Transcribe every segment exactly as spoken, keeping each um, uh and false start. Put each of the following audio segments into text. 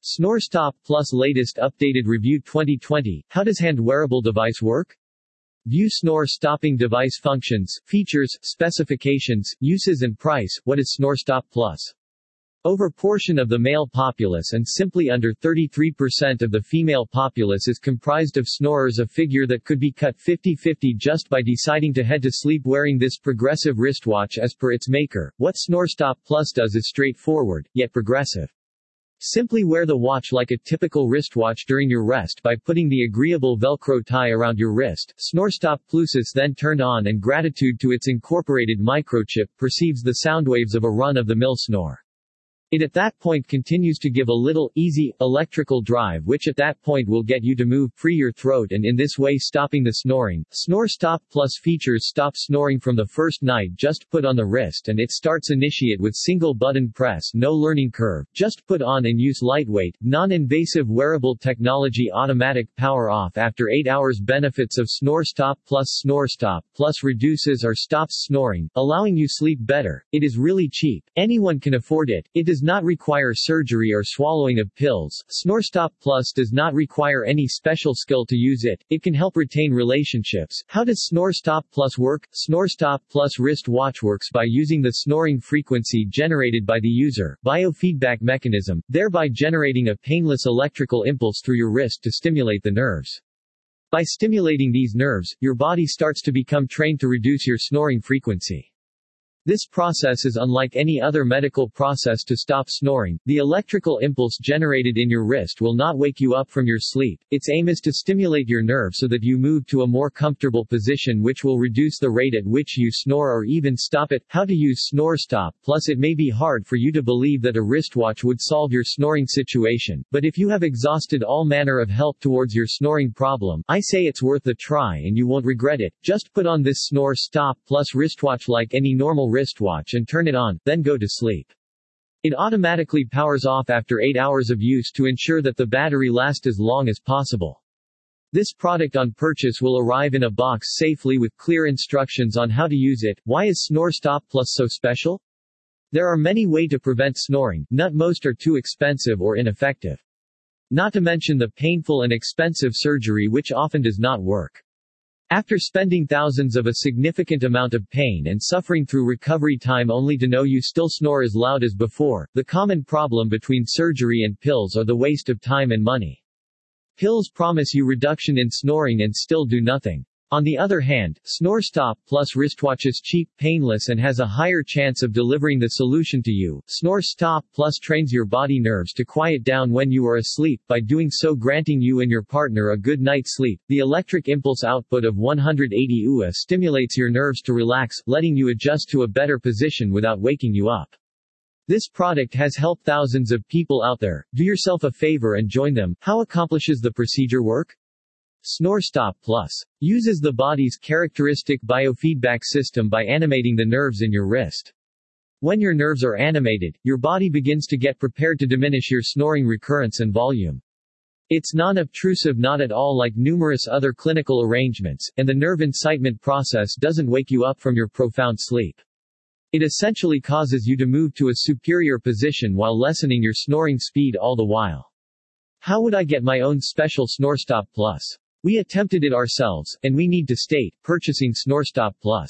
SnoreStop Plus latest updated review twenty twenty. How does hand wearable device work? View snore stopping device functions, features, specifications, uses and price. What is SnoreStop Plus? Over portion of the male populace and simply under thirty-three percent of the female populace is comprised of snorers, a figure that could be cut fifty fifty just by deciding to head to sleep wearing this progressive wristwatch as per its maker. What SnoreStop Plus does is straightforward, yet progressive. Simply wear the watch like a typical wristwatch during your rest by putting the agreeable Velcro tie around your wrist. SnoreStop Plus is then turned on and gratitude to its incorporated microchip perceives the sound waves of a run-of-the-mill snore. It at that point continues to give a little, easy, electrical drive which at that point will get you to move, free your throat and in this way stopping the snoring. SnoreStop Plus features stop snoring from the first night. Just put on the wrist and it starts initiate with single button press, no learning curve, just put on and use lightweight, non-invasive wearable technology, automatic power off after eight hours. Benefits of SnoreStop Plus. SnoreStop Plus reduces or stops snoring, allowing you sleep better. It is really cheap. Anyone can afford it. It does not require surgery or swallowing of pills. SnoreStop Plus does not require any special skill to use it. It can help retain relationships. How does SnoreStop Plus work? SnoreStop Plus wrist watch works by using the snoring frequency generated by the user, biofeedback mechanism, thereby generating a painless electrical impulse through your wrist to stimulate the nerves. By stimulating these nerves, your body starts to become trained to reduce your snoring frequency. This process is unlike any other medical process to stop snoring. The electrical impulse generated in your wrist will not wake you up from your sleep. Its aim is to stimulate your nerve so that you move to a more comfortable position, which will reduce the rate at which you snore or even stop it. How to use SnoreStop Plus. It may be hard for you to believe that a wristwatch would solve your snoring situation, but if you have exhausted all manner of help towards your snoring problem, I say it's worth a try and you won't regret it. Just put on this SnoreStop Plus wristwatch like any normal wristwatch and turn it on, then go to sleep. It automatically powers off after eight hours of use to ensure that the battery lasts as long as possible. This product on purchase will arrive in a box safely with clear instructions on how to use it. Why is SnoreStop Plus so special? There are many ways to prevent snoring, not most are too expensive or ineffective. Not to mention the painful and expensive surgery which often does not work. After spending thousands of a significant amount of pain and suffering through recovery time only to know you still snore as loud as before, the common problem between surgery and pills are the waste of time and money. Pills promise you reduction in snoring and still do nothing. On the other hand, SnoreStop Plus wristwatch is cheap, painless and has a higher chance of delivering the solution to you. SnoreStop Plus trains your body nerves to quiet down when you are asleep, by doing so granting you and your partner a good night's sleep. The electric impulse output of one hundred eighty U A stimulates your nerves to relax, letting you adjust to a better position without waking you up. This product has helped thousands of people out there. Do yourself a favor and join them. How accomplishes the procedure work? SnoreStop Plus uses the body's characteristic biofeedback system by animating the nerves in your wrist. When your nerves are animated, your body begins to get prepared to diminish your snoring recurrence and volume. It's non-obtrusive, not at all like numerous other clinical arrangements, and the nerve incitement process doesn't wake you up from your profound sleep. It essentially causes you to move to a superior position while lessening your snoring speed all the while. How would I get my own special SnoreStop Plus? We attempted it ourselves, and we need to state, purchasing SnoreStop Plus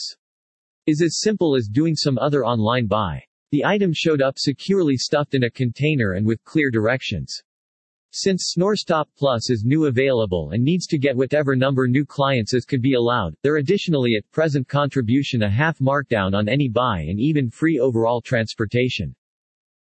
is as simple as doing some other online buy. The item showed up securely stuffed in a container and with clear directions. Since SnoreStop Plus is new available and needs to get whatever number new clients as could be allowed, there additionally at present contribution a half markdown on any buy and even free overall transportation.